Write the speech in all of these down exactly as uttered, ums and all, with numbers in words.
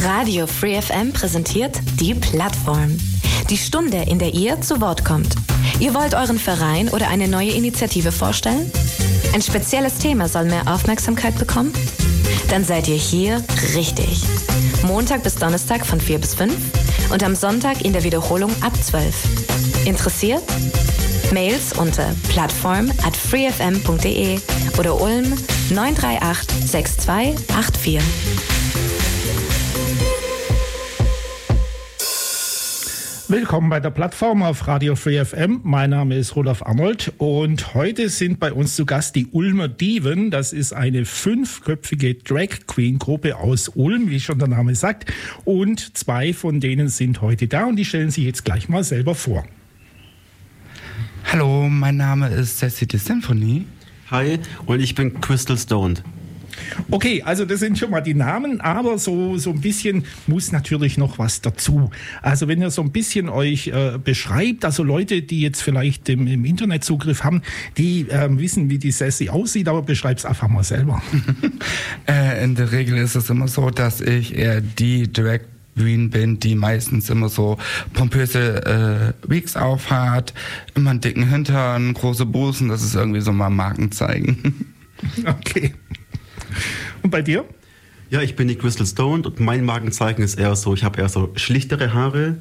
Radio Free F M präsentiert die Plattform. Die Stunde, in der ihr zu Wort kommt. Ihr wollt euren Verein oder eine neue Initiative vorstellen? Ein spezielles Thema soll mehr Aufmerksamkeit bekommen? Dann seid ihr hier richtig. Montag bis Donnerstag von vier bis fünf und am Sonntag in der Wiederholung ab zwölf. Interessiert? Mails unter plattform at freefm punkt de oder Ulm neun drei acht sechs zwei acht vier. Willkommen bei der Plattform auf Radio Free F M. Mein Name ist Rudolf Arnold und heute sind bei uns zu Gast die Ulmer Diven. Das ist eine fünfköpfige Drag Queen Gruppe aus Ulm, wie schon der Name sagt. Und zwei von denen sind heute da und die stellen sich jetzt gleich mal selber vor. Hallo, mein Name ist Sassy the Symphony. Hi, und ich bin Crystal Stoned. Okay, also das sind schon mal die Namen, aber so, so ein bisschen muss natürlich noch was dazu. Also wenn ihr so ein bisschen euch äh, beschreibt, also Leute, die jetzt vielleicht im, im Internet Zugriff haben, die äh, wissen, wie die Sassy aussieht, aber beschreib's einfach mal selber. äh, in der Regel ist es immer so, dass ich eher die Drag Queen bin, die meistens immer so pompöse äh, Wigs aufhat, immer einen dicken Hintern, große Busen, das ist irgendwie so mal Markenzeichen. Okay. Und bei dir? Ja, ich bin die Crystal Stoned und mein Markenzeichen ist eher so, ich habe eher so schlichtere Haare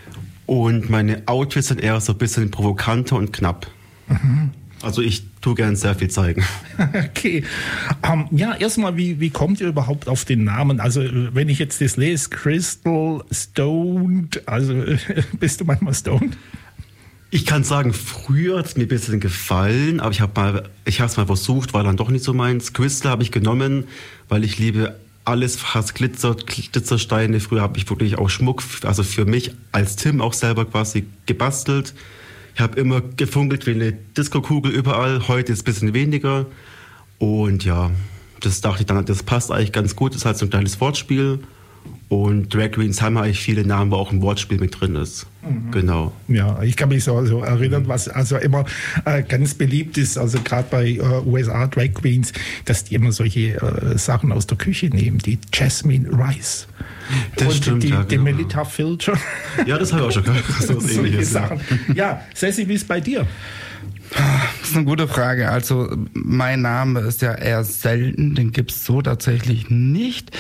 und meine Outfits sind eher so ein bisschen provokanter und knapp. Mhm. Also ich tue gern sehr viel zeigen. Okay. Um, ja, erstmal, wie, wie kommt ihr überhaupt auf den Namen? Also wenn ich jetzt das lese, Crystal Stoned, also bist du manchmal stoned? Ich kann sagen, früher hat es mir ein bisschen gefallen, aber ich habe mal, ich habe es mal versucht, war dann doch nicht so meins. Crystal habe ich genommen, weil ich liebe alles, fast Glitzer, Glitzersteine. Früher habe ich wirklich auch Schmuck, also für mich als Tim auch selber quasi gebastelt. Ich habe immer gefunkelt wie eine Disco-Kugel überall. Heute ist es ein bisschen weniger. Und ja, das dachte ich dann, das passt eigentlich ganz gut. Das ist halt so ein kleines Wortspiel. Und Drag Queens haben eigentlich viele Namen, wo auch ein Wortspiel mit drin ist. Mhm. Genau. Ja, ich kann mich so, so erinnern, was also immer äh, ganz beliebt ist, also gerade bei äh, U S A Drag Queens, dass die immer solche äh, Sachen aus der Küche nehmen, die Jasmine Rice. Das und stimmt, die, ja, die genau. Melita Filter. Ja, das habe ich auch schon gehört. So solche Sachen. Ja, Sassy, wie ist bei dir? Das ist eine gute Frage. Also mein Name ist ja eher selten, den gibt's so tatsächlich nicht.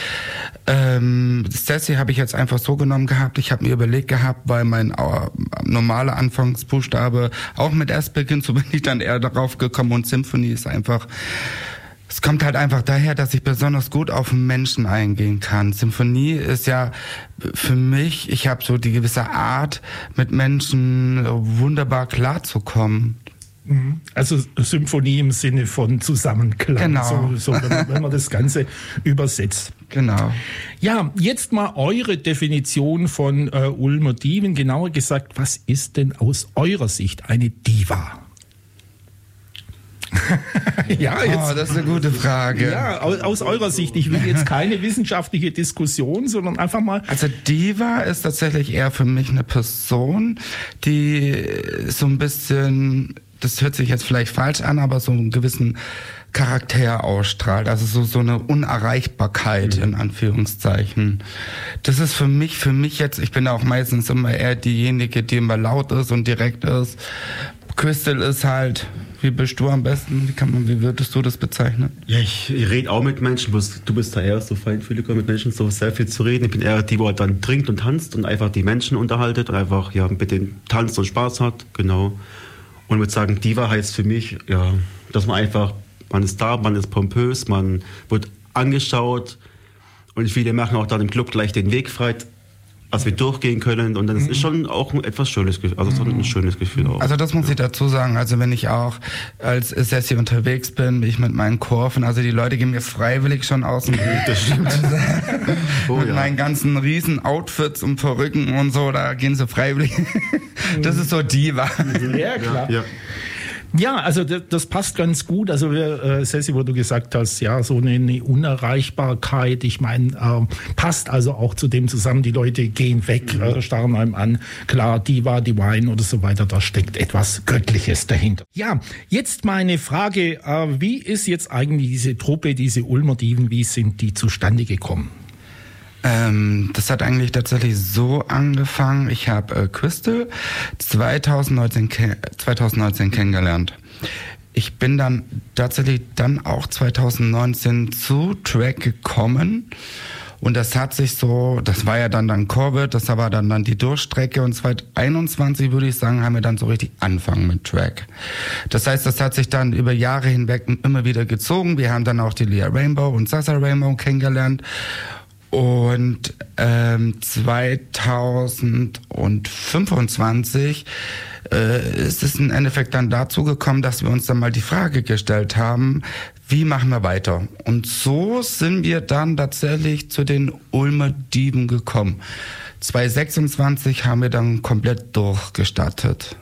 Ähm, Sassy habe ich jetzt einfach so genommen gehabt. Ich habe mir überlegt gehabt, weil mein äh, normaler Anfangsbuchstabe auch mit S beginnt, so bin ich dann eher darauf gekommen. Und Symphony ist einfach... Es kommt halt einfach daher, dass ich besonders gut auf Menschen eingehen kann. Symphonie ist ja für mich, ich habe so die gewisse Art, mit Menschen wunderbar klarzukommen. Also Symphonie im Sinne von Zusammenklang, genau. so, so wenn, man, wenn man das Ganze übersetzt. Genau. Ja, jetzt mal eure Definition von äh, Ulmer Diven. Genauer gesagt, was ist denn aus eurer Sicht eine Diva? Ja, jetzt, oh, das ist eine gute Frage. Ja, aus, aus eurer Sicht. Ich will jetzt keine wissenschaftliche Diskussion, sondern einfach mal... Also Diva ist tatsächlich eher für mich eine Person, die so ein bisschen, das hört sich jetzt vielleicht falsch an, aber so einen gewissen Charakter ausstrahlt. Also so, so eine Unerreichbarkeit, mhm. in Anführungszeichen. Das ist für mich, für mich jetzt, ich bin auch meistens immer eher diejenige, die immer laut ist und direkt ist. Crystal ist halt... Wie bist du am besten? Wie kann man, wie würdest du das bezeichnen? Ja, ich, ich rede auch mit Menschen. Du bist da eher so feinfühliger mit Menschen, so sehr viel zu reden. Ich bin eher die, die dann trinkt und tanzt und einfach die Menschen unterhaltet und einfach ja mit denen tanzt und Spaß hat. Genau. Und ich würde sagen, Diva heißt für mich, ja, dass man einfach, man ist da, man ist pompös, man wird angeschaut und viele machen auch dann im Club gleich den Weg frei, als wir durchgehen können und das mhm. ist schon auch ein etwas schönes Gefühl, also so ein schönes Gefühl auch. Also das muss ja. ich dazu sagen, also wenn ich auch als Sassy unterwegs bin, bin ich mit meinen Kurven, also die Leute gehen mir freiwillig schon aus dem Weg. Das stimmt. Also, oh, mit ja. meinen ganzen riesen Outfits und Perücken und so, da gehen sie freiwillig. Das ist so Diva. Ja, klar. Ja. Ja, also das, das passt ganz gut. Also äh, Sassy, wo du gesagt hast, ja, so eine, eine Unerreichbarkeit, ich meine, äh, passt also auch zu dem zusammen, die Leute gehen weg, mhm. äh, starren einem an. Klar, Diva, Divine oder so weiter, da steckt etwas Göttliches dahinter. Ja, jetzt meine Frage, äh, wie ist jetzt eigentlich diese Truppe, diese Ulmer Diven, wie sind die zustande gekommen? Ähm, das hat eigentlich tatsächlich so angefangen. Ich habe äh, Crystal zweitausendneunzehn, ke- zweitausendneunzehn kennengelernt. Ich bin dann tatsächlich dann auch zweitausendneunzehn zu Track gekommen. Und das hat sich so, das war ja dann dann Covid, das war dann dann die Durchstrecke und zweitausendeinundzwanzig würde ich sagen, haben wir dann so richtig angefangen mit Track. Das heißt, das hat sich dann über Jahre hinweg immer wieder gezogen. Wir haben dann auch die Leah Rainbow und Sasa Rainbow kennengelernt. Und ähm, zweitausendfünfundzwanzig äh, ist es im Endeffekt dann dazu gekommen, dass wir uns dann mal die Frage gestellt haben, wie machen wir weiter? Und so sind wir dann tatsächlich zu den Ulmer Dieben gekommen. zweitausendsechsundzwanzig haben wir dann komplett durchgestartet.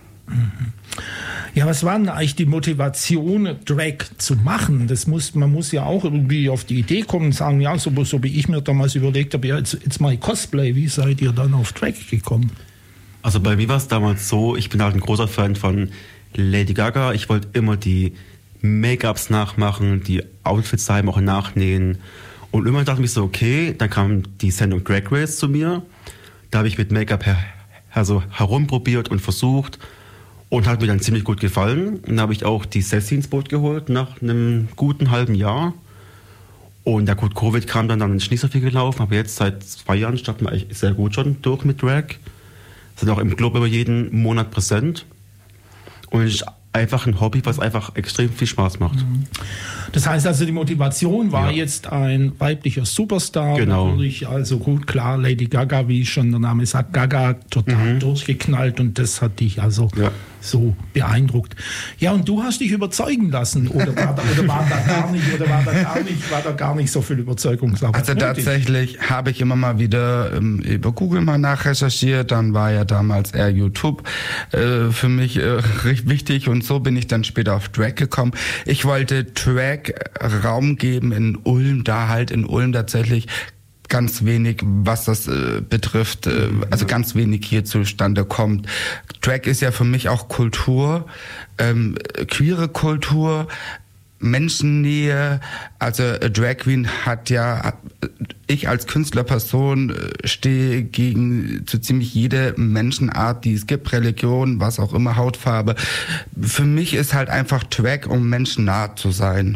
Ja, was war denn eigentlich die Motivation, Drag zu machen? Das muss, man muss ja auch irgendwie auf die Idee kommen und sagen, ja, so, so wie ich mir damals überlegt habe, ja, jetzt, jetzt mal Cosplay. Wie seid ihr dann auf Drag gekommen? Also bei mir war es damals so, ich bin halt ein großer Fan von Lady Gaga. Ich wollte immer die Make-ups nachmachen, die Outfits daheim auch nachnähen. Und irgendwann dachte ich mir so, okay, dann kam die Sendung Drag Race zu mir. Da habe ich mit Make-up her, also herumprobiert und versucht und hat mir dann ziemlich gut gefallen. Und dann habe ich auch die Sassy ins Boot geholt nach einem guten halben Jahr. Und ja gut, Covid kam dann, dann ist nicht so viel gelaufen, aber jetzt seit zwei Jahren starten wir eigentlich sehr gut schon durch mit Drag. Sind auch im Club über jeden Monat präsent. Und es ist einfach ein Hobby, was einfach extrem viel Spaß macht. Das heißt also, die Motivation war Ja. jetzt ein weiblicher Superstar. Genau. Natürlich, also gut, klar, Lady Gaga, wie schon der Name sagt, Gaga, total Mhm. durchgeknallt und das hat dich also Ja. so beeindruckt. Ja, und du hast dich überzeugen lassen oder war da, oder war da gar nicht, oder war da gar nicht, war da gar nicht so viel Überzeugungsarbeit Also nötig? tatsächlich habe ich immer mal wieder ähm, über Google mal nachrecherchiert, dann war ja damals eher YouTube äh, für mich äh, recht wichtig und so bin ich dann später auf Drag gekommen. Ich wollte Drag Raum geben in Ulm, da halt in Ulm tatsächlich ganz wenig, was das äh, betrifft, äh, also ganz wenig hier zustande kommt. Drag ist ja für mich auch Kultur, ähm, queere Kultur, Menschennähe, also äh, Drag Queen hat ja, ich als Künstlerperson äh, stehe gegen so ziemlich jede Menschenart, die es gibt, Religion, was auch immer, Hautfarbe. Für mich ist halt einfach Drag, um menschennah zu sein.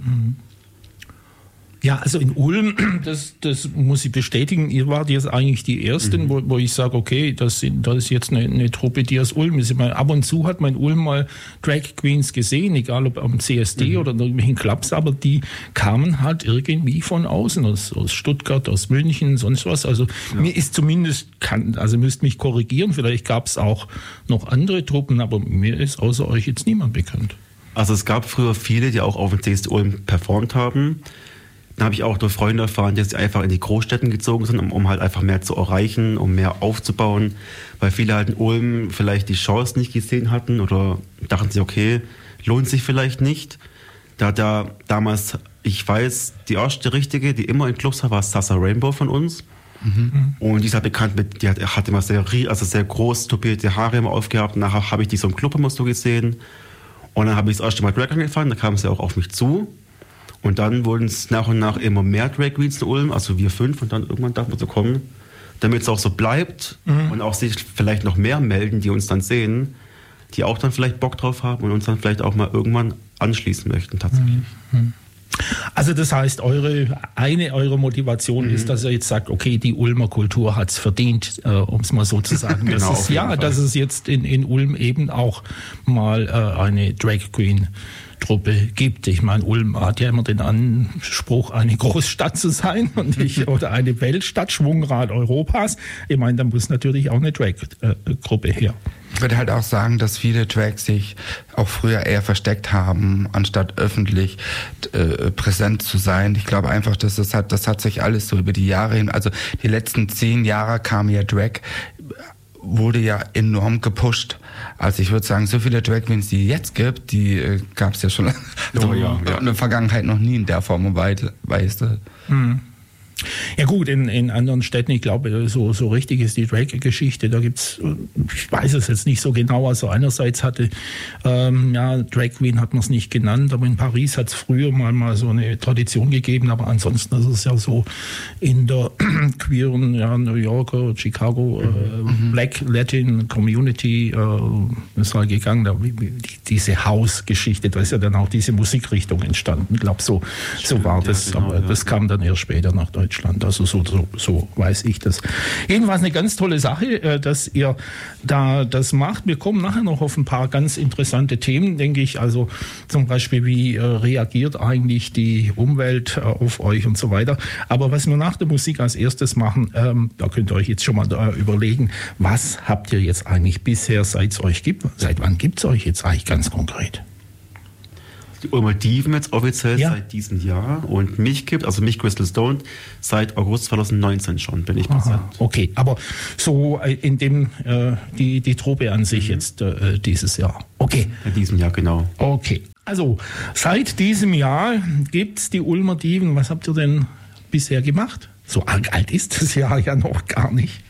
Ja, also in Ulm, das, das muss ich bestätigen, ihr wart jetzt eigentlich die Ersten, mhm. wo, wo ich sage, okay, das, sind, das ist jetzt eine, eine Truppe, die aus Ulm ist. Ich meine, ab und zu hat man in Ulm mal Drag Queens gesehen, egal ob am C S D mhm. oder in irgendwelchen Clubs, aber die kamen halt irgendwie von außen, aus, aus Stuttgart, aus München, sonst was. Also ja. mir ist zumindest, kann, also müsst mich korrigieren, vielleicht gab es auch noch andere Truppen, aber mir ist außer euch jetzt niemand bekannt. Also es gab früher viele, die auch auf dem C S D Ulm performt haben. Dann habe ich auch durch Freunde erfahren, dass sie einfach in die Großstädten gezogen sind, um, um halt einfach mehr zu erreichen, um mehr aufzubauen. Weil viele halt in Ulm vielleicht die Chance nicht gesehen hatten oder dachten sie, okay, lohnt sich vielleicht nicht. Da da damals, ich weiß, die erste Richtige, die immer in Clubs war, war Sasa Rainbow von uns. Mhm. Und die ist halt bekannt mit, die hat, hat immer sehr, also sehr groß tupierte Haare immer aufgehabt. Nachher habe ich die so im Club immer so gesehen. Und dann habe ich das erste Mal Drag angefangen, da kam sie auch auf mich zu. Und dann wurden es nach und nach immer mehr Drag Queens in Ulm, also wir fünf. Und dann irgendwann darf man so kommen, damit es auch so bleibt mhm. und auch sich vielleicht noch mehr melden, die uns dann sehen, die auch dann vielleicht Bock drauf haben und uns dann vielleicht auch mal irgendwann anschließen möchten tatsächlich. Mhm. Also das heißt, eure eine eurer Motivation mhm. ist, dass ihr jetzt sagt, okay, die Ulmer Kultur hat es verdient, äh, um es mal so zu sagen. Das Genau, ist, ja, dass es jetzt in, in Ulm eben auch mal äh, eine Drag Queen Truppe gibt. Ich meine, Ulm hat ja immer den Anspruch, eine Großstadt zu sein und nicht, oder eine Weltstadt, Schwungrad Europas. Ich meine, da muss natürlich auch eine Drag-Gruppe her. Ich würde halt auch sagen, dass viele Drags sich auch früher eher versteckt haben, anstatt öffentlich äh, präsent zu sein. Ich glaube einfach, dass das hat, das hat sich alles so über die Jahre hin, also die letzten zehn Jahre kam ja Drag, wurde ja enorm gepusht. Also ich würde sagen, so viele Drag Queens, die es jetzt gibt, die äh, gab es ja schon oh, ja, ja. in der Vergangenheit noch nie in der Form und Weise. Hm. Ja gut, in, in anderen Städten, ich glaube, so, so richtig ist die Drag-Geschichte, da gibt's, ich weiß es jetzt nicht so genau, also einerseits hatte, ähm, ja, Drag Queen hat man es nicht genannt, aber in Paris hat es früher mal, mal so eine Tradition gegeben, aber ansonsten ist es ja so in der queeren, ja, New Yorker, Chicago, äh, Black Latin Community äh, ist halt gegangen, da, die, diese House-Geschichte, da ist ja dann auch diese Musikrichtung entstanden, ich glaube, so, so war das, ja, genau, aber ja. das kam dann erst später nach Deutschland, also so, so, so weiß ich das. Jedenfalls eine ganz tolle Sache, äh, dass ihr da das macht. Wir kommen nachher noch auf ein paar ganz interessante Themen, denke ich, also zum Beispiel, wie äh, reagiert eigentlich die Umwelt äh, auf euch und so weiter. Aber was wir nach der Musik als erstes machen, ähm, da könnt ihr euch jetzt schon mal da überlegen, was habt ihr jetzt eigentlich bisher, seit es euch gibt? Seit wann gibt es euch jetzt eigentlich ganz konkret? Die Ulmer Diven jetzt offiziell Ja. seit diesem Jahr und mich gibt, also mich Crystal Stone, seit August zwanzig neunzehn schon, bin ich präsent. Aha, okay, aber so äh, in dem, äh, die, die Truppe an sich jetzt äh, dieses Jahr. Okay. In diesem Jahr, genau. Okay, also seit diesem Jahr gibt es die Ulmer Diven. Was habt ihr denn bisher gemacht? So alt ist das Jahr ja noch gar nicht.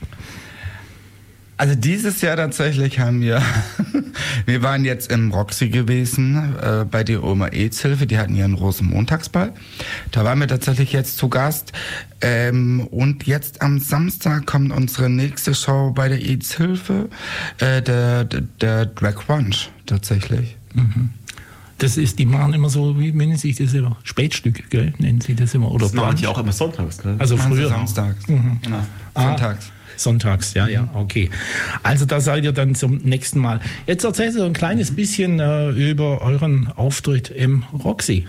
Also dieses Jahr tatsächlich haben wir, wir waren jetzt im Roxy gewesen, äh, bei der Oma AIDS-Hilfe, die hatten ihren Rosenmontagsball. Da waren wir tatsächlich jetzt zu Gast. Ähm, und jetzt am Samstag kommt unsere nächste Show bei der AIDS-Hilfe, äh, der, der, der Drag Brunch tatsächlich. Mhm. Das ist, die machen immer so, wie nennen sich das immer? Spätstücke, gell? Nennen sie das immer? Oder Das machen Brunch? die auch immer sonntags, gell? Also Machen sie früher. samstags. Mhm. Genau. Ah. Sonntags. Sonntags, ja, ja, okay. Also da seid ihr dann zum nächsten Mal. Jetzt erzählt ihr ein kleines bisschen äh, über euren Auftritt im Roxy.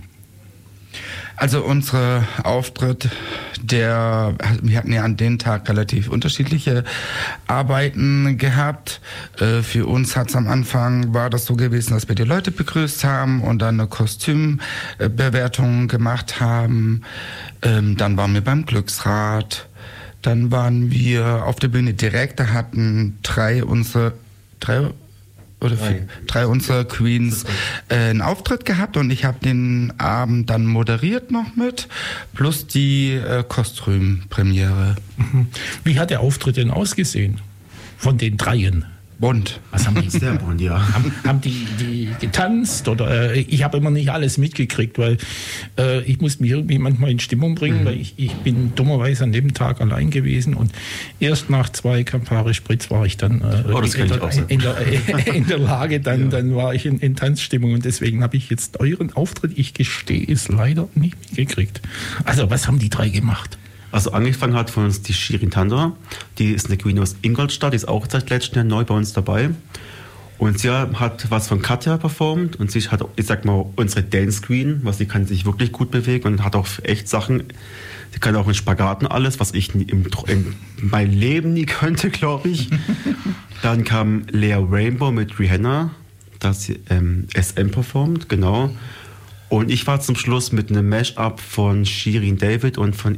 Also unsere Auftritt, der, wir hatten ja an dem Tag relativ unterschiedliche Arbeiten gehabt. Äh, für uns hat's am Anfang, war das so gewesen, dass wir die Leute begrüßt haben und dann eine Kostümbewertung gemacht haben. Ähm, dann waren wir beim Glücksrad. Dann waren wir auf der Bühne direkt, da hatten drei unsere, drei oder Drei. vier, drei unserer Queens äh, einen Auftritt gehabt und ich habe den Abend dann moderiert noch mit, plus die äh, Kostümpremiere. Mhm. Wie hat der Auftritt denn ausgesehen? Von den dreien? Bunt. Was haben die? Sehr bunt, ja. Haben, haben die, die getanzt? Oder äh, ich habe immer nicht alles mitgekriegt, weil äh, ich musste mich irgendwie manchmal in Stimmung bringen, mhm. weil ich, ich bin dummerweise an dem Tag allein gewesen und erst nach zwei Campari Spritz war ich dann äh, Oh, das in, kann ich auch der, in, der, in der Lage, dann, Ja. dann war ich in, in Tanzstimmung und deswegen habe ich jetzt euren Auftritt, ich gestehe es leider nicht mitgekriegt. Also was haben die drei gemacht? Also angefangen hat von uns die Shirin Tandor, die ist eine Queen aus Ingolstadt, die ist auch seit letztem Jahr neu bei uns dabei. Und sie hat was von Katja performt und sie hat, ich sag mal, unsere Dance Queen, was sie kann sich wirklich gut bewegen und hat auch echt Sachen, sie kann auch in Spagaten alles, was ich nie im, in meinem Leben nie könnte, glaube ich. Dann kam Lea Rainbow mit Rihanna, dass sie ähm, S M performt, genau. Und ich war zum Schluss mit einem Mash-up von Shirin David und von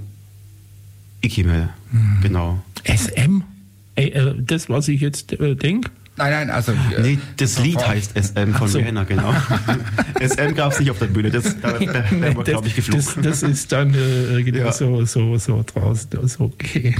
Ikimel, mhm. genau. S M? Äh, äh, das, was ich jetzt äh, denke? Nein, nein, also... Äh, Nee, das Lied oh. heißt S M von Ach so. Rihanna, genau. S M gab es nicht auf der Bühne, das, da, da, da Nee, war, das, glaube ich, geflogen. das, das ist dann äh, irgendwie Ja. so, so, so draußen. Das ist okay.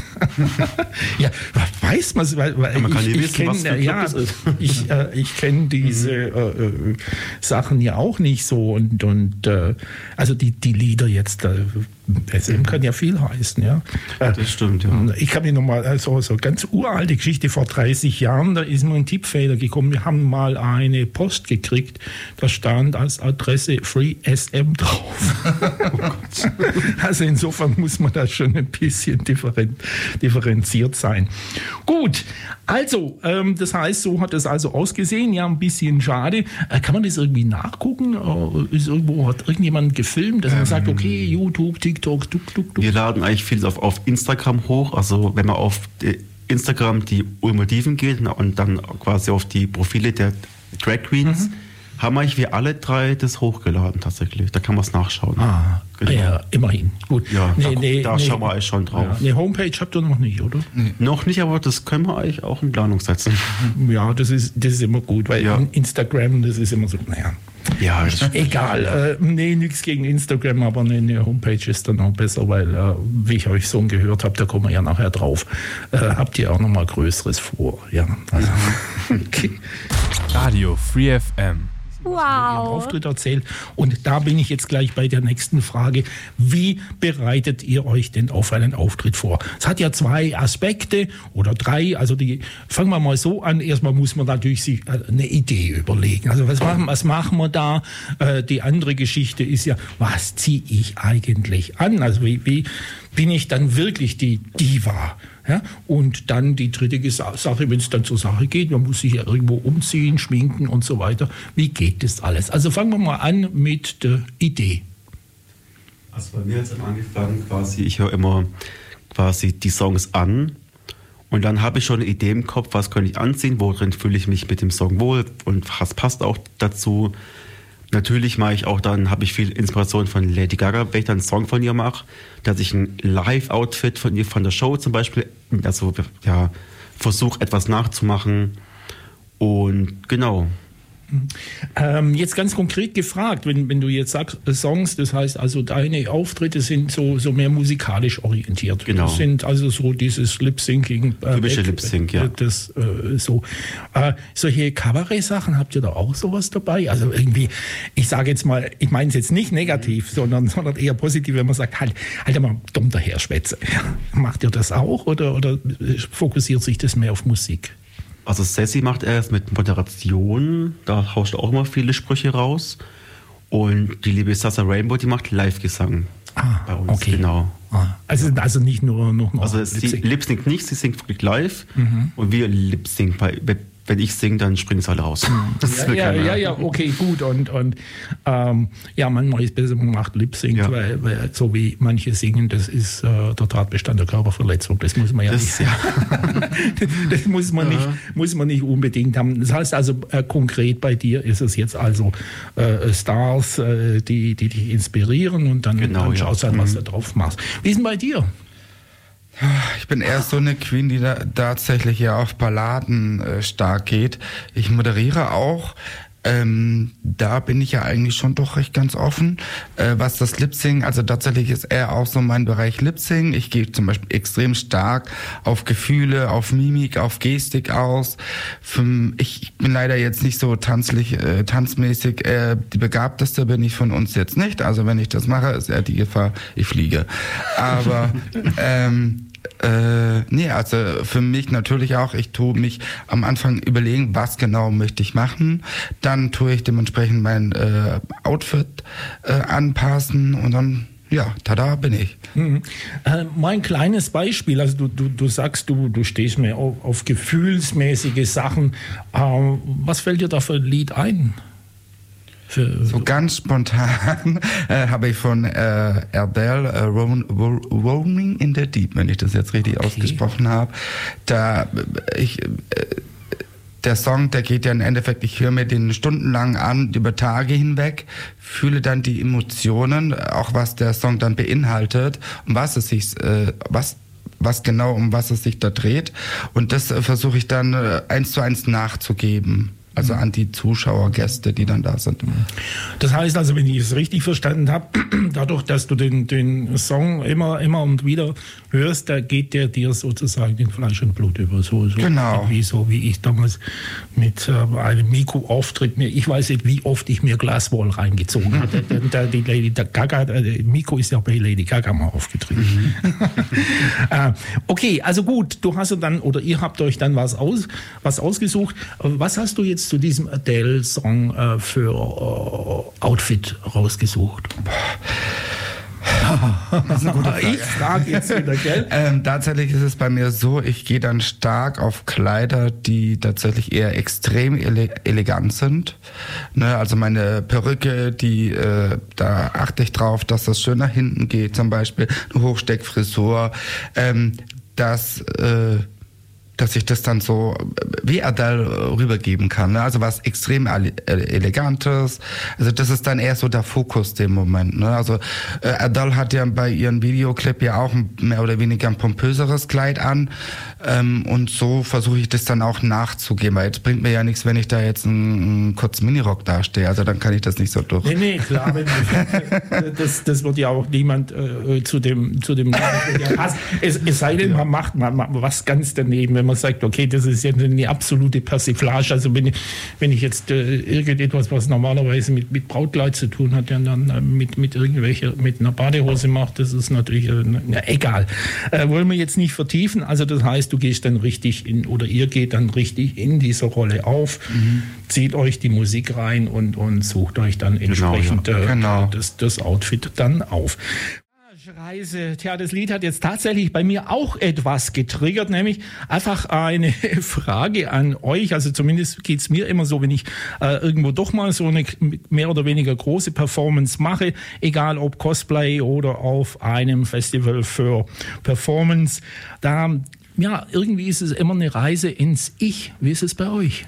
Ja, weiß man, weil, weil Ja, man ich, kann nie ich wissen, kenn, was für ein Club ja, das ist. ich, äh, ich kenne diese äh, äh, Sachen ja auch nicht so und, und äh, also die, die Lieder jetzt, äh, S M kann ja viel heißen, ja. Äh, Das stimmt, ja. Ich kann mich nochmal, also so ganz uralte Geschichte, vor dreißig Jahren, da ist nur ein Tippfehler gekommen. Wir haben mal eine Post gekriegt, da stand als Adresse Free S M drauf. Oh Gott. Also insofern muss man da schon ein bisschen differen, differenziert sein. Gut, also, ähm, das heißt, so hat es also ausgesehen. Ja, ein bisschen schade. Äh, kann man das irgendwie nachgucken? Äh, ist irgendwo, hat irgendjemand gefilmt, dass man Ähm, sagt, okay, YouTube, TikTok, tuk, tuk, tuk. Wir laden eigentlich vieles auf, auf Instagram hoch. Also wenn man auf die Instagram die Ulmer Diven geht und dann quasi auf die Profile der Drag Queens, mhm. haben eigentlich wir alle drei das hochgeladen tatsächlich. Da kann man es nachschauen. Ah, Genau. ja, immerhin. Gut. Ja, da, nee, da nee, schauen wir eigentlich schon drauf. Ja, eine Homepage habt ihr noch nicht, oder? Noch nicht, aber das können wir eigentlich auch in Planung setzen. Ja, das ist, das ist immer gut, weil Ja. Instagram, das ist immer so, naja, Ja, egal. Äh, nee, nichts gegen Instagram, aber eine, eine Homepage ist dann auch besser, weil, äh, wie ich euch so gehört habe, da kommen wir ja nachher drauf. Äh, habt ihr auch noch mal Größeres vor? Ja, also, okay. Radio Free F M. Ihren Auftritt erzählt. Und da bin ich jetzt gleich bei der nächsten Frage. Wie bereitet ihr euch denn auf einen Auftritt vor? Es hat ja zwei Aspekte oder drei. Also die, fangen wir mal so an. Erstmal muss man natürlich sich eine Idee überlegen. Also was machen, was machen wir da? Äh, die andere Geschichte ist ja, was ziehe ich eigentlich an? Also wie, wie bin ich dann wirklich die Diva? Ja, und dann die dritte Sache, wenn es dann zur Sache geht, man muss sich ja irgendwo umziehen, schminken und so weiter. Wie geht das alles? Also fangen wir mal an mit der Idee. Also bei mir hat es angefangen quasi, ich höre immer quasi die Songs an und dann habe ich schon eine Idee im Kopf, was könnte ich anziehen, worin fühle ich mich mit dem Song wohl und was passt auch dazu. Natürlich mache ich auch dann, habe ich viel Inspiration von Lady Gaga, wenn ich dann einen Song von ihr mache, dass ich ein Live-Outfit von ihr, von der Show zum Beispiel, also ja, versuche etwas nachzumachen und genau. Ähm, jetzt ganz konkret gefragt, wenn, wenn du jetzt sagst Songs, das heißt also deine Auftritte sind so, so mehr musikalisch orientiert. Genau. Das sind also so dieses Lip-Syncing. Äh, Typische Lip-Sync, ja. Das, äh, so. Äh, solche Kabarett-Sachen, habt ihr da auch sowas dabei? Also irgendwie, ich sage jetzt mal, ich meine es jetzt nicht negativ, sondern, sondern eher positiv, wenn man sagt, halt, halt mal dumm daher, Schwätze. Macht ihr das auch oder, oder fokussiert sich das mehr auf Musik? Also Sassy macht erst mit Moderation, da haust du auch immer viele Sprüche raus. Und die liebe Sasa Rainbow, die macht Live-Gesang ah, bei uns. Okay. Genau. Ah, also, also nicht nur noch Also sie lip-singt nicht, sie singt wirklich live mhm. und wir lip-singt bei, wenn ich singe, dann springen es alle raus. Das ja, ja, ja, ja, okay, gut. Und, und ähm, ja, manchmal ist es besser, man macht Lip-Sync, ja. weil, weil so wie manche singen, das ist äh, der Tatbestand der Körperverletzung. Das muss man ja das, nicht. Ja. Das muss man, nicht, muss man nicht unbedingt haben. Das heißt also, äh, konkret bei dir ist es jetzt also äh, Stars, äh, die, die dich inspirieren und dann, genau, dann schaust du ja. an, was mhm. du drauf machst. Wie ist denn bei dir? Ich bin eher so eine Queen, die da tatsächlich ja auf Balladen äh, stark geht. Ich moderiere auch. Ähm, da bin ich ja eigentlich schon doch recht ganz offen. Äh, was das Lip-Sing, also tatsächlich ist eher auch so mein Bereich Lip-Sing. Ich gehe zum Beispiel extrem stark auf Gefühle, auf Mimik, auf Gestik aus. Für, ich bin leider jetzt nicht so tanzlich, äh, tanzmäßig. Äh, die Begabteste bin ich von uns jetzt nicht. Also wenn ich das mache, ist eher die Gefahr, ich fliege. Aber ähm, Äh, nee, also für mich natürlich auch, ich tue mich am Anfang überlegen, was genau möchte ich machen. Dann tue ich dementsprechend mein äh, Outfit äh, anpassen und dann, ja, tada, bin ich. Mhm. Äh, mal ein kleines Beispiel, also du, du, du sagst, du, du stehst mehr auf, auf gefühlsmäßige Sachen. Äh, was fällt dir da für ein Lied ein? Für so ganz spontan äh, habe ich von äh, Adele äh, Roaming in the Deep, wenn ich das jetzt richtig okay. ausgesprochen habe. Da ich äh, der Song, der geht ja im Endeffekt, ich höre mir den stundenlang an, über Tage hinweg, fühle dann die Emotionen, auch was der Song dann beinhaltet, um was es sich, äh, was was genau, um was es sich da dreht. Und das äh, versuche ich dann äh, eins zu eins nachzugeben. Also an die Zuschauer, Gäste, die dann da sind. Das heißt also, wenn ich es richtig verstanden habe, dadurch, dass du den, den Song immer, immer und wieder hörst, da geht der dir sozusagen in Fleisch und Blut über. So, so genau. Wie, so wie ich damals mit äh, einem Miko-Auftritt, mir, ich weiß nicht, wie oft ich mir Glaswall reingezogen hatte. Da, die Lady Gaga, äh, Miko ist ja bei Lady Gaga mal aufgetreten. Mhm. äh, okay, also gut, du hast dann, oder ihr habt euch dann was, aus, was ausgesucht. Was hast du jetzt zu diesem Adele-Song äh, für äh, Outfit rausgesucht? Das ist eine gute Frage. Ich frage jetzt wieder, gell? ähm, tatsächlich ist es bei mir so, ich gehe dann stark auf Kleider, die tatsächlich eher extrem ele- elegant sind. Ne, also meine Perücke, die äh, da achte ich drauf, dass das schön nach hinten geht, zum Beispiel eine Hochsteckfrisur. Ähm, das äh, dass ich das dann so wie Adele rübergeben kann. Ne? Also was extrem Elegantes. Also das ist dann eher so der Fokus dem Moment. Ne? Also äh, Adele hat ja bei ihrem Videoclip ja auch ein, mehr oder weniger ein pompöseres Kleid an. Ähm, und so versuche ich das dann auch nachzugeben. Weil es bringt mir ja nichts, wenn ich da jetzt einen, einen kurzen Minirock dastehe. Also dann kann ich das nicht so durch. Nee, nee, klar. Wenn ich, das, das wird ja auch niemand äh, zu dem zu dem passen. Es, es sei denn, man macht mal was ganz daneben, wenn man sagt, okay, das ist jetzt eine absolute Persiflage. Also wenn ich, wenn ich jetzt äh, irgendetwas, was normalerweise mit, mit Brautkleid zu tun hat, ja, dann äh, mit, mit irgendwelcher, mit einer Badehose macht, das ist natürlich äh, na, egal. Äh, wollen wir jetzt nicht vertiefen. Also das heißt, du gehst dann richtig in, oder ihr geht dann richtig in diese Rolle auf, mhm. zieht euch die Musik rein und, und sucht euch dann entsprechend genau, ja. äh, genau. das, das Outfit dann auf. Reise, tja, das Lied hat jetzt tatsächlich bei mir auch etwas getriggert, nämlich einfach eine Frage an euch, also zumindest geht's mir immer so, wenn ich äh, irgendwo doch mal so eine mehr oder weniger große Performance mache, egal ob Cosplay oder auf einem Festival für Performance, da, ja, irgendwie ist es immer eine Reise ins Ich. Wie ist es bei euch?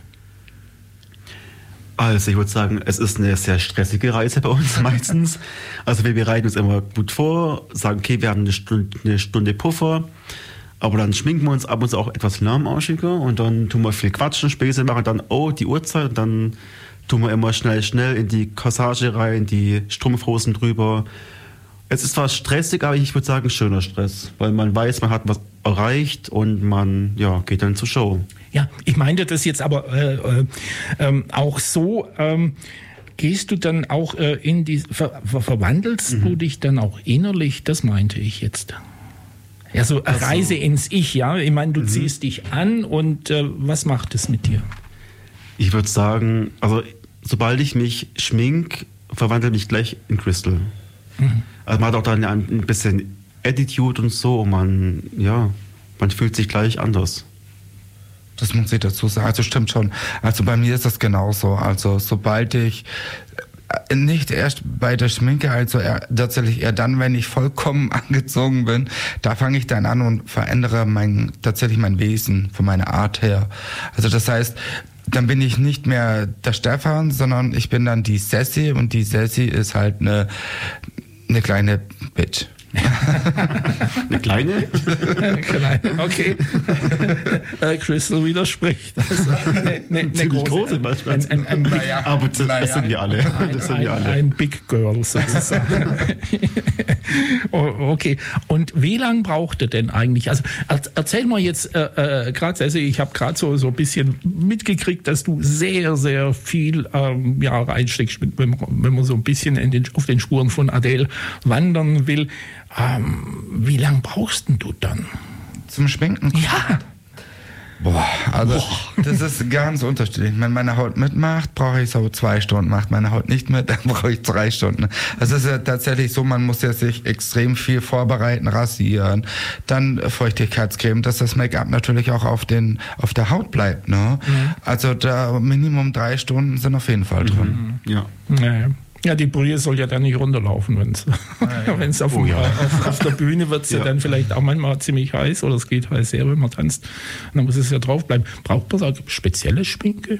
Also ich würde sagen, es ist eine sehr stressige Reise bei uns meistens. Also wir bereiten uns immer gut vor, sagen, okay, wir haben eine Stunde, eine Stunde Puffer, aber dann schminken wir uns ab und zu auch etwas lahmarschiger und dann tun wir viel Quatschen, Späße machen, dann, oh, die Uhrzeit, und dann tun wir immer schnell, schnell in die Corsage rein, die Strumpfhosen drüber. Es ist zwar stressig, aber ich würde sagen, schöner Stress, weil man weiß, man hat was erreicht und man ja, geht dann zur Show. Ja, ich meinte das jetzt aber äh, äh, ähm, auch so, ähm, gehst du dann auch äh, in die, ver, ver, verwandelst mhm. du dich dann auch innerlich, das meinte ich jetzt. Ja, so eine also, Reise ins Ich, ja, ich meine, du mhm. ziehst dich an und äh, was macht es mit dir? Ich würde sagen, also sobald ich mich schmink, verwandle mich gleich in Crystal. Mhm. Also man hat auch dann ein bisschen Attitude und so, und man, ja, man fühlt sich gleich anders. Das muss ich dazu sagen. Also stimmt schon. Also bei mir ist das genauso. Also sobald ich nicht erst bei der Schminke, also eher, tatsächlich eher dann, wenn ich vollkommen angezogen bin, da fange ich dann an und verändere mein, tatsächlich mein Wesen von meiner Art her. Also das heißt, dann bin ich nicht mehr der Stefan, sondern ich bin dann die Sassy, und die Sassy ist halt eine, eine kleine Bitch. Eine kleine? Eine kleine, okay. äh, Crystal widerspricht. Also eine, eine, eine große, große manchmal. Ein, ein, ein Big, naja, aber das, naja. das sind wir alle. Das sind ein, wir alle. Ein Big Girl sozusagen. oh, okay. Und wie lange braucht ihr denn eigentlich? Also erzähl mal jetzt äh, äh, gerade, also ich habe gerade so, so ein bisschen mitgekriegt, dass du sehr, sehr viel ähm, ja, reinsteckst, wenn man, wenn man so ein bisschen in den, auf den Spuren von Adele wandern will. Ähm, wie lange brauchst denn du dann? Zum Schminken? Ja. Boah, also Boah. Das ist ganz unterschiedlich. Wenn meine Haut mitmacht, brauche ich so zwei Stunden. Macht meine Haut nicht mit, dann brauche ich drei Stunden. Also es ist ja tatsächlich so, man muss ja sich extrem viel vorbereiten, rasieren, dann Feuchtigkeitscreme, dass das Make-up natürlich auch auf den auf der Haut bleibt. Ne? Mhm. Also da Minimum drei Stunden sind auf jeden Fall drin. Mhm. Ja. Ja. Ja, die Brühe soll ja dann nicht runterlaufen, wenn es ja, ja. auf, oh, ja. auf, auf der Bühne wird es ja. ja dann vielleicht auch manchmal ziemlich heiß, oder es geht heiß her, wenn man tanzt. Und dann muss es ja drauf bleiben. Braucht man da spezielle Schminke?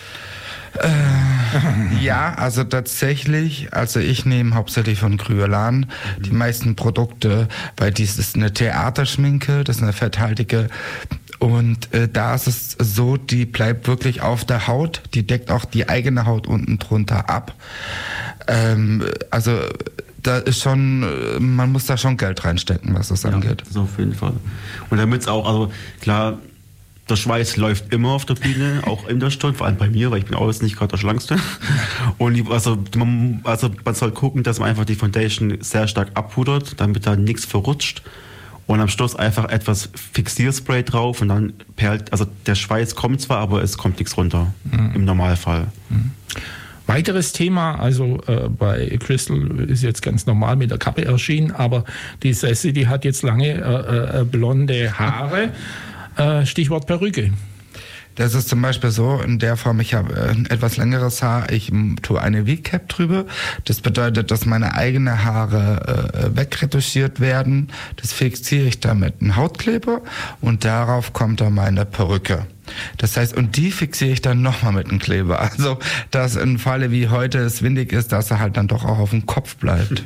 Äh, ja, also tatsächlich, also ich nehme hauptsächlich von Kryolan mhm. die meisten Produkte, weil dies ist eine Theaterschminke, das ist eine fetthaltige. Und äh, da ist es so, die bleibt wirklich auf der Haut, die deckt auch die eigene Haut unten drunter ab. Ähm, also da ist schon, man muss da schon Geld reinstecken, was das ja, angeht. Das auf jeden Fall. Und damit es auch, also klar, der Schweiß läuft immer auf der Bühne, auch in der Stunde, vor allem bei mir, weil ich bin auch jetzt nicht gerade der Schlankste. Und also man, also man soll gucken, dass man einfach die Foundation sehr stark abpudert, damit da nichts verrutscht. Und am Schluss einfach etwas Fixierspray drauf und dann perlt, also der Schweiß kommt zwar, aber es kommt nichts runter, mhm. im Normalfall. Mhm. Weiteres Thema, also äh, bei Crystal ist jetzt ganz normal mit der Kappe erschienen, aber die Sassy, die hat jetzt lange äh, äh, blonde Haare, äh, Stichwort Perücke. Das ist zum Beispiel so in der Form, ich habe äh, etwas längeres Haar, ich m, tue eine V-Cap drüber. Das bedeutet, dass meine eigenen Haare äh, wegretuschiert werden. Das fixiere ich dann mit einem Hautkleber und darauf kommt dann meine Perücke. Das heißt, und die fixiere ich dann nochmal mit einem Kleber. Also, dass im Falle wie heute es windig ist, dass er halt dann doch auch auf dem Kopf bleibt.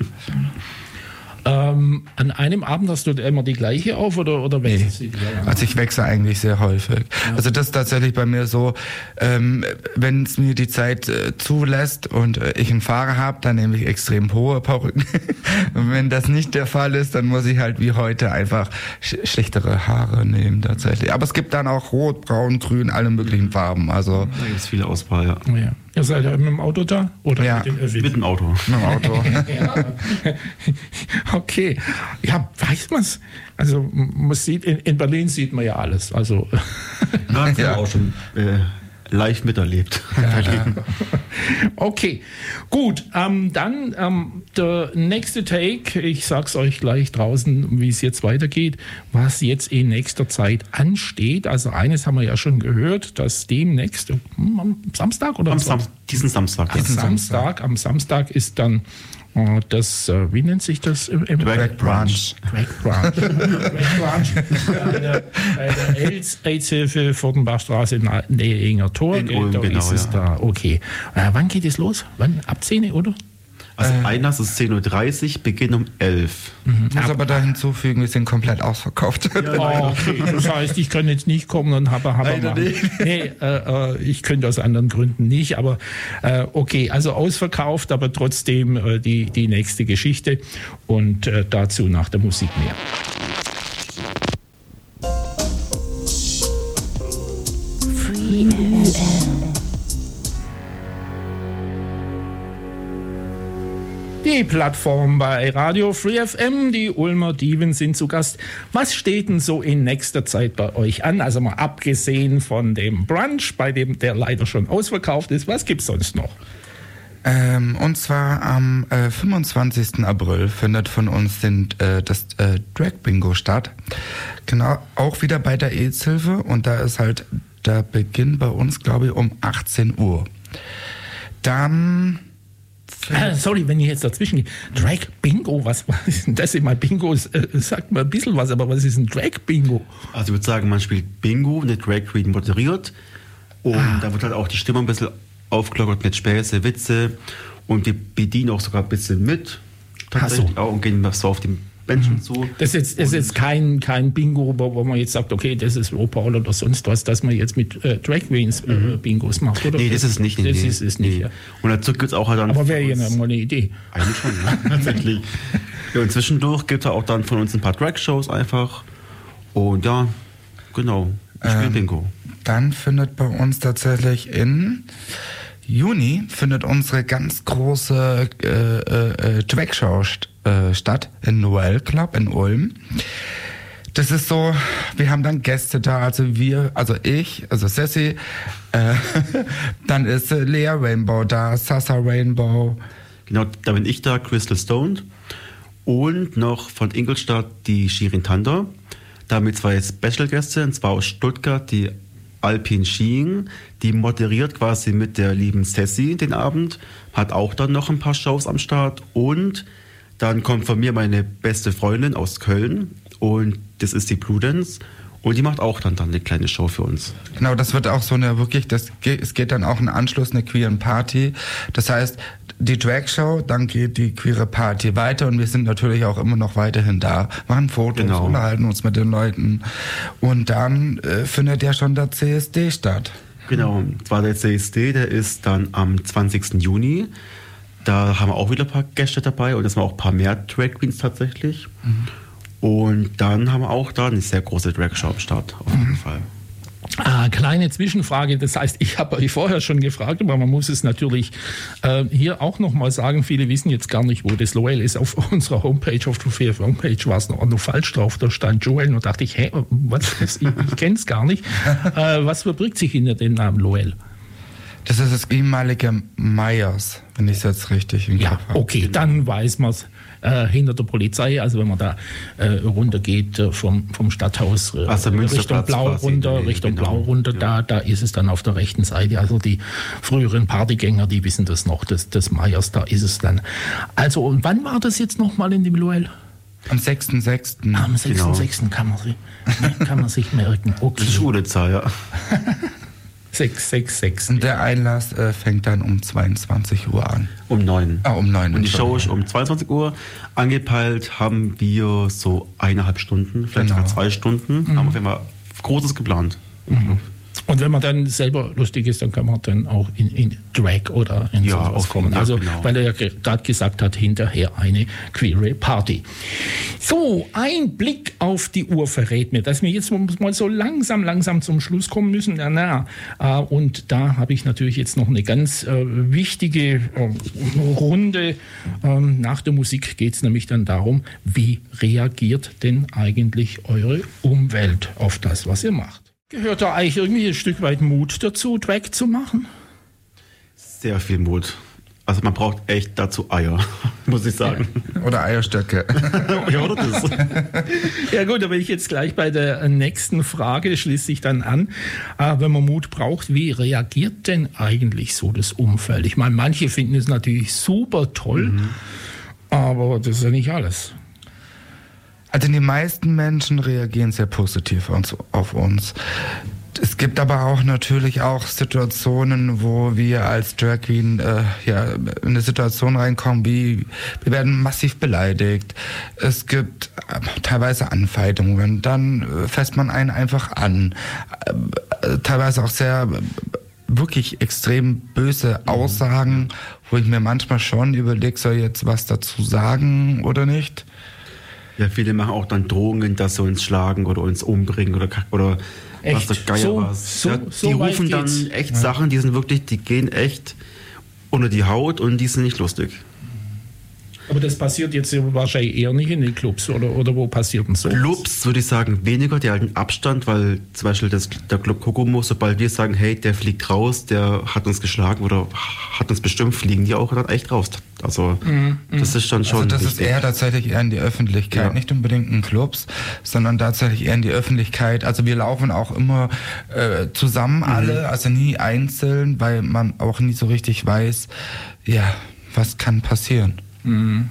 Ähm, an einem Abend hast du immer die gleiche auf oder, oder wechselst nee. du die? Also ich wechsle eigentlich sehr häufig. Ja. Also das ist tatsächlich bei mir so, ähm, wenn es mir die Zeit äh, zulässt und äh, ich einen Fahrer habe, dann nehme ich extrem hohe Perücken. Und wenn das nicht der Fall ist, dann muss ich halt wie heute einfach sch schlichtere Haare nehmen tatsächlich. Aber es gibt dann auch Rot, Braun, Grün, alle möglichen Farben. Also da gibt es viele Auswahl, ja. Oh ja. Ihr seid ja mit dem Auto da? Oder ja, mit dem Öffis? Mit dem Auto. Mit dem Auto. Ja. Okay. Ja, weiß man's. Also man sieht, in, in Berlin sieht man ja alles. Also Ja, das Ja. ja auch schon äh, live miterlebt. Ja. okay, gut. Ähm, dann ähm, der nächste Take. Ich sag's euch gleich draußen, wie es jetzt weitergeht, was jetzt in nächster Zeit ansteht. Also eines haben wir ja schon gehört, dass demnächst hm, am Samstag oder Am Sam Sam diesen Samstag. am Ja. Samstag, am Samstag ist dann äh, das, äh, wie nennt sich das? Im, im Drag Brunch. Drag Brunch. Drag Brunch. Bei der, bei der AIDS- AIDS-Hilfe Fortenbachstraße in Nähe Enger Tor. In Ulm, da genau, ist es ja. da. Okay. Äh, wann geht es los? Wann? Ab zehn, oder? Also Einlass ist zehn Uhr dreißig, Beginn um elf. Ich muss aber da hinzufügen, wir sind komplett ausverkauft. Oh, okay. Das heißt, ich kann jetzt nicht kommen und habe habe Leider machen. nicht. Nee, äh, äh, ich könnte aus anderen Gründen nicht, aber äh, okay, also ausverkauft, aber trotzdem äh, die, die nächste Geschichte und äh, dazu nach der Musik mehr. Die Plattform bei Radio Free F M, die Ulmer Dieven sind zu Gast. Was steht denn so in nächster Zeit bei euch an? Also mal abgesehen von dem Brunch, bei dem der leider schon ausverkauft ist, was gibt's sonst noch? Ähm, und zwar am äh, fünfundzwanzigsten April findet von uns den, äh, das äh, Drag Bingo statt. Genau, auch wieder bei der AIDS-Hilfe und da ist halt der Beginn bei uns, glaube ich, um achtzehn Uhr. Dann... Ah, sorry, wenn ich jetzt dazwischen gehe. Drag Bingo, was, was ist denn das? Immer Bingo äh, sagt mir ein bisschen was, aber was ist ein Drag Bingo? Also ich würde sagen, man spielt Bingo, eine Drag Queen moderiert und Ah. da wird halt auch die Stimme ein bisschen aufgelockert mit Späße, Witze und die bedienen auch sogar ein bisschen mit. Tatsächlich Ach so. auch und gehen so auf die Menschen zu. Das ist jetzt, das ist jetzt kein, kein Bingo, wo, wo man jetzt sagt, okay, das ist Operl oder sonst was, dass man jetzt mit äh, Drag Queens äh, Bingos macht, oder? Nee, das ist nicht. Nee, Das nee, ist es nicht, nee. ja. Und dazu gibt es auch halt dann... Aber wäre von ja uns- mal eine Idee. Eigentlich schon, ja, tatsächlich. Ja, und zwischendurch gibt es auch dann von uns ein paar Drag-Shows einfach. Und ja, genau. Ich spiele Ähm, Bingo. Dann findet bei uns tatsächlich in Juni findet unsere ganz große äh, äh, äh, Drag-Show st äh, statt in Noel Club in Ulm. Das ist so, wir haben dann Gäste da, also wir, also ich, also Sassy, äh, dann ist äh, Lea Rainbow da, Sasa Rainbow. Genau, da bin ich da, Crystal Stoned. Und noch von Ingolstadt die Shirin Thunder. Da haben wir zwei Special-Gäste, und zwar aus Stuttgart, die Alpine Skiing. Die moderiert quasi mit der lieben Sassy den Abend. Hat auch dann noch ein paar Shows am Start. Und dann kommt von mir meine beste Freundin aus Köln. Und das ist die Prudence. Und die macht auch dann, dann eine kleine Show für uns. Genau, das wird auch so eine wirklich, das geht, es geht dann auch im Anschluss eine queeren Party. Das heißt, die Drag-Show, dann geht die queere Party weiter und wir sind natürlich auch immer noch weiterhin da, machen Fotos, Genau. unterhalten uns mit den Leuten und dann äh, findet ja schon der C S D statt. Genau, und zwar der C S D, der ist dann am zwanzigsten Juni. Da haben wir auch wieder ein paar Gäste dabei und das waren auch ein paar mehr Drag Queens tatsächlich. Und dann haben wir auch da eine sehr große Drag-Show am Start, auf jeden Fall. Ah, kleine Zwischenfrage, das heißt, ich habe euch vorher schon gefragt, aber man muss es natürlich äh, hier auch nochmal sagen, viele wissen jetzt gar nicht, wo das Loel ist. Auf unserer Homepage, auf der V F Homepage war es noch, noch falsch drauf, da stand Joel und dachte ich, hä, was, ich, ich kenne es gar nicht. Äh, was verbirgt sich hinter dem Namen Loel? Das ist das ehemalige Meyers, wenn ich es jetzt richtig im Ja, Kopf habe. okay, dann weiß man es. äh, hinter der Polizei. Also wenn man da äh, runtergeht äh, vom, vom Stadthaus äh, also Richtung Blau runter, Richtung genau. Blau runter, ja. da, da ist es dann auf der rechten Seite. Also die früheren Partygänger, die wissen das noch, das, das Meyers, da ist es dann. Also und wann war das jetzt nochmal in dem Luell? Am sechsten sechsten Am sechsten sechsten Genau. kann man sich, kann man sich merken. Okay. Schulezeit, ja. sechs sechs sechs. Und der Einlass äh, fängt dann um zweiundzwanzig Uhr an. Um neun. Ah, um neun. Und die Show ist um zweiundzwanzig Uhr. Angepeilt haben wir so eineinhalb Stunden, vielleicht Genau. sogar zwei Stunden. Mhm. Aber wir haben Großes geplant. Mhm. Und wenn man dann selber lustig ist, dann kann man dann auch in, in Drag oder in Ja, sowas auf- kommen. ja, Also, genau. weil er ja gerade gesagt hat, hinterher eine queere Party. So, ein Blick auf die Uhr verrät mir, dass wir jetzt mal so langsam, langsam zum Schluss kommen müssen. Ja, na, äh, und da habe ich natürlich jetzt noch eine ganz äh, wichtige äh, Runde. Ähm, nach der Musik geht es nämlich dann darum, wie reagiert denn eigentlich eure Umwelt auf das, was ihr macht? Gehört da eigentlich irgendwie ein Stück weit Mut dazu, Drag zu machen? Sehr viel Mut. Also man braucht echt dazu Eier, muss ich sagen. Oder Eierstöcke. Ja, oder das? Ja gut, da bin ich jetzt gleich bei der nächsten Frage, schließt sich dann an. Äh, wenn man Mut braucht, wie reagiert denn eigentlich so das Umfeld? Ich meine, manche finden es natürlich super toll, mhm. aber das ist ja nicht alles. Also die meisten Menschen reagieren sehr positiv auf uns. Es gibt aber auch natürlich auch Situationen, wo wir als Drag Queen äh, ja, in eine Situation reinkommen, wie wir werden massiv beleidigt. Es gibt äh, teilweise Anfeindungen, dann äh, fässt man einen einfach an. Äh, teilweise auch sehr äh, wirklich extrem böse Aussagen, wo ich mir manchmal schon überlege, soll ich jetzt was dazu sagen oder nicht? Ja, viele machen auch dann Drohungen, dass sie uns schlagen oder uns umbringen oder, oder echt? was der Geier so, was. So, ja, so die rufen dann geht's. echt ja. Sachen, die sind wirklich, die gehen echt unter die Haut und die sind nicht lustig. Aber das passiert jetzt wahrscheinlich eher nicht in den Clubs, oder, oder wo passiert denn so? Clubs würde ich sagen weniger, die halten Abstand, weil zum Beispiel das, der Club Kokomo, sobald wir sagen, hey, der fliegt raus, der hat uns geschlagen oder hat uns bestimmt, fliegen die auch dann echt raus. Also mhm. das ist dann schon Also das wichtig. ist eher tatsächlich eher in die Öffentlichkeit, Ja. nicht unbedingt in Clubs, sondern tatsächlich eher in die Öffentlichkeit. Also wir laufen auch immer äh, zusammen Mhm. alle, also nie einzeln, weil man auch nie so richtig weiß, ja, was kann passieren. Mhm.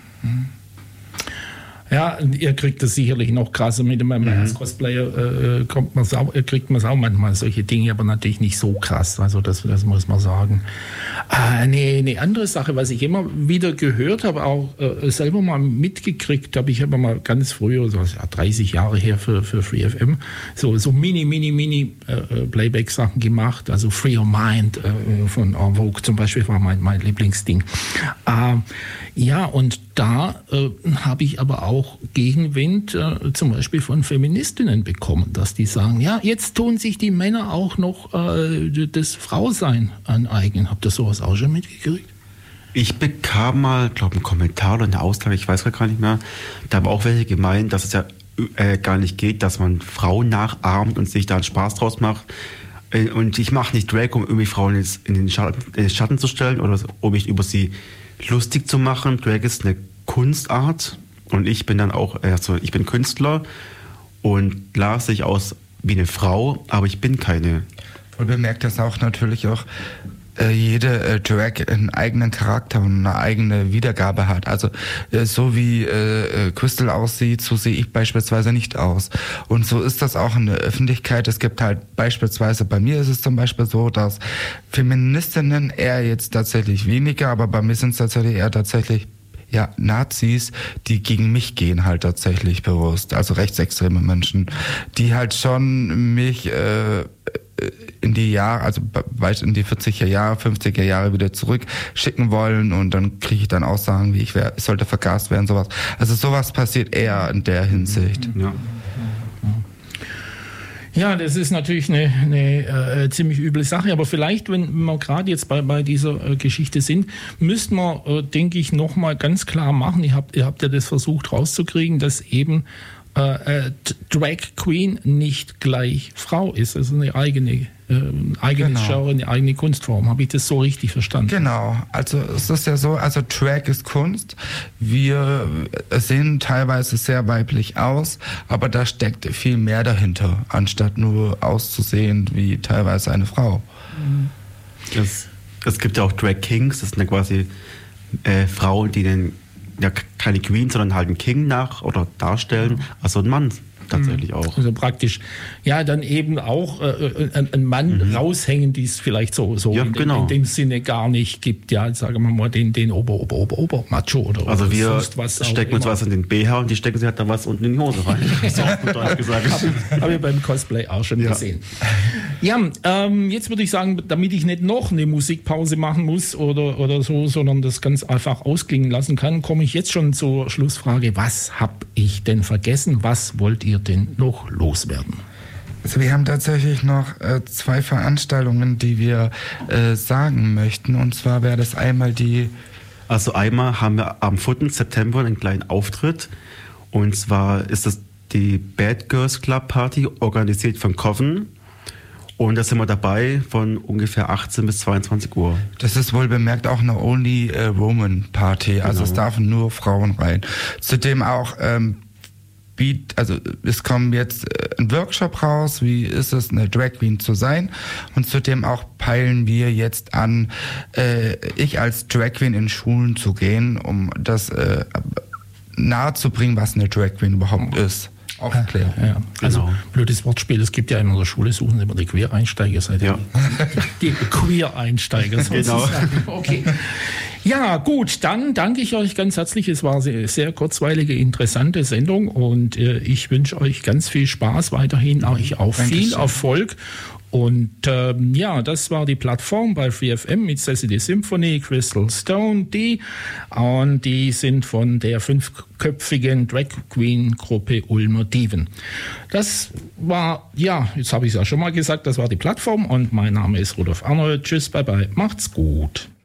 Ja, ihr kriegt das sicherlich noch krasser mit. Mhm. Als Cosplayer äh, kommt man's auch, kriegt man es auch manchmal solche Dinge, aber natürlich nicht so krass. Also das, das muss man sagen. Äh, eine, eine andere Sache, was ich immer wieder gehört habe, auch äh, selber mal mitgekriegt habe, ich habe mal ganz früher, so ja, dreißig Jahre her für, für Free F M, so, so mini, mini, mini äh, Playback-Sachen gemacht. Also Free Your Mind äh, von En Vogue zum Beispiel war mein, mein Lieblingsding. Äh, ja, und da äh, habe ich aber auch Gegenwind äh, zum Beispiel von Feministinnen bekommen, dass die sagen, ja, jetzt tun sich die Männer auch noch äh, das Frausein aneignen. Habt ihr sowas auch schon mitgekriegt? Ich bekam mal, glaube ich, einen Kommentar oder eine Aussage, ich weiß gar nicht mehr. Da haben auch welche gemeint, dass es ja äh, gar nicht geht, dass man Frauen nachahmt und sich da einen Spaß draus macht. Äh, und ich mache nicht Drag, um irgendwie Frauen ins, in, den Schatten, in den Schatten zu stellen oder um mich über sie lustig zu machen. Drag ist eine Kunstart und ich bin dann auch, also ich bin Künstler und klar sehe ich aus wie eine Frau, aber ich bin keine. Und bemerkt das auch natürlich auch, äh, jede äh, Drag einen eigenen Charakter und eine eigene Wiedergabe hat. Also äh, so wie äh, Crystal aussieht, so sehe ich beispielsweise nicht aus. Und so ist das auch in der Öffentlichkeit. Es gibt halt beispielsweise, bei mir ist es zum Beispiel so, dass Feministinnen eher jetzt tatsächlich weniger, aber bei mir sind es tatsächlich eher tatsächlich ja, Nazis, die gegen mich gehen halt tatsächlich bewusst, also rechtsextreme Menschen, die halt schon mich äh, in die Jahre, also in die vierziger Jahre, fünfziger Jahre wieder zurückschicken wollen und dann kriege ich dann Aussagen wie ich, wär, ich sollte vergast werden, sowas. Also sowas passiert eher in der Hinsicht. Ja. Ja, das ist natürlich eine, eine äh, ziemlich üble Sache, aber vielleicht, wenn wir gerade jetzt bei, bei dieser äh, Geschichte sind, müssten wir, äh, denke ich, nochmal ganz klar machen, ihr habt, ihr habt ja das versucht rauszukriegen, dass eben äh, Drag Queen nicht gleich Frau ist. Es ist eine eigene, äh, ein eigenes Genau. Genre, eine eigene Kunstform. Habe ich das so richtig verstanden? Genau, also es ist ja so, also Drag ist Kunst. Wir sehen teilweise sehr weiblich aus, aber da steckt viel mehr dahinter, anstatt nur auszusehen wie teilweise eine Frau. Es, es gibt ja auch Drag Kings, das sind ja quasi äh, Frauen, die den, ja keine Queen, sondern halt einen King nach oder darstellen, also ein Mann tatsächlich auch. Also praktisch, ja, dann eben auch äh, ein, ein Mann mhm. raushängen, die es vielleicht so, so ja, in, genau. in dem Sinne gar nicht gibt. Ja, sagen wir mal, den, den Ober, Ober, Ober, Ober, Macho oder Also oder wir sonst was stecken uns was in den B H und die stecken sich halt dann was unten in die Hose rein. Das ist auch gut Deutsch gesagt. Habe ich, hab ich beim Cosplay auch schon Ja. gesehen. Ja, ähm, jetzt würde ich sagen, damit ich nicht noch eine Musikpause machen muss oder, oder so, sondern das ganz einfach ausklingen lassen kann, komme ich jetzt schon zur Schlussfrage. Was habe ich denn vergessen? Was wollt ihr denn noch loswerden? Also wir haben tatsächlich noch äh, zwei Veranstaltungen, die wir äh, sagen möchten. Und zwar wäre das einmal die... Also einmal haben wir am vierten September einen kleinen Auftritt. Und zwar ist das die Bad Girls Club Party, organisiert von Coven. Und da sind wir dabei von ungefähr achtzehn bis zweiundzwanzig Uhr. Das ist wohl bemerkt auch eine Only äh, Woman Party. Also Genau. es darf nur Frauen rein. Zudem auch... Ähm, Also es kommt jetzt ein Workshop raus, wie ist es, eine Drag Queen zu sein. Und zudem auch peilen wir jetzt an, äh, ich als Drag Queen in Schulen zu gehen, um das äh, nahezubringen, was eine Drag Queen überhaupt ist. Aufklärung. Ja, also Genau. blödes Wortspiel, es gibt ja immer in der Schule, suchen Sie immer die Quereinsteiger, seid ihr? Ja. Die Queer-Einsteiger sozusagen. Genau. Okay. Ja, gut, dann danke ich euch ganz herzlich. Es war eine sehr kurzweilige, interessante Sendung und äh, ich wünsche euch ganz viel Spaß weiterhin, euch auch viel Dankeschön. Erfolg. Und ähm, ja, das war die Plattform bei Free F M mit Sassy the Symphony, Crystal Stone, die und die sind von der fünfköpfigen Drag Queen Gruppe Ulmer Dieven. Das war, ja, jetzt habe ich es ja schon mal gesagt, das war die Plattform und mein Name ist Rudolf Arnold. Tschüss, bye bye, macht's gut.